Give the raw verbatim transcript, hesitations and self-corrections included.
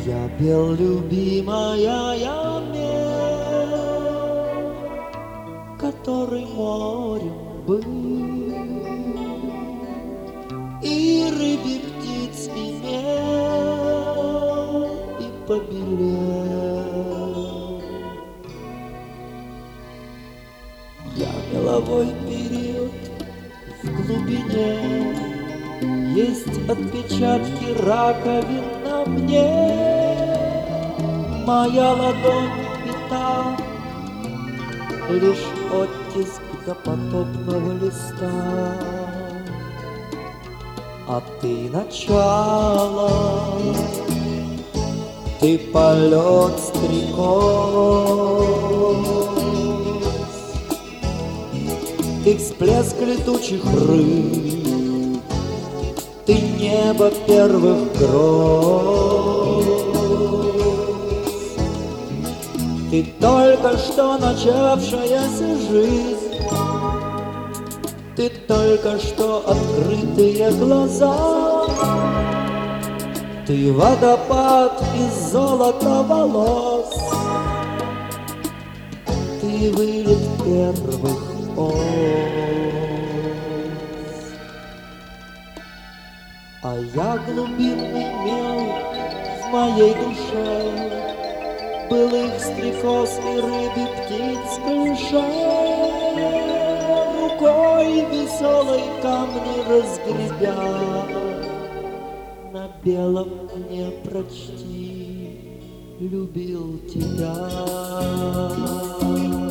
Я пел, любимая, я мел, который морем был, и рыбий птиц имел, и побелел. Я меловой период в глубине, есть отпечатки раковин на мне. Моя ладонь металл, лишь оттиск допотопного листа. А ты начало, ты полет стрекоз, ты всплеск летучих рыб, ты небо первых гроз. Ты только что начавшаяся жизнь, ты только что открытые глаза, ты водопад из золота волос, ты вылет первых оз. А я глубинный мел в моей душе, былых стрекоз и рыбий птиц крыша. Рукой веселой камни разгребя, на белом не прочти, любил тебя.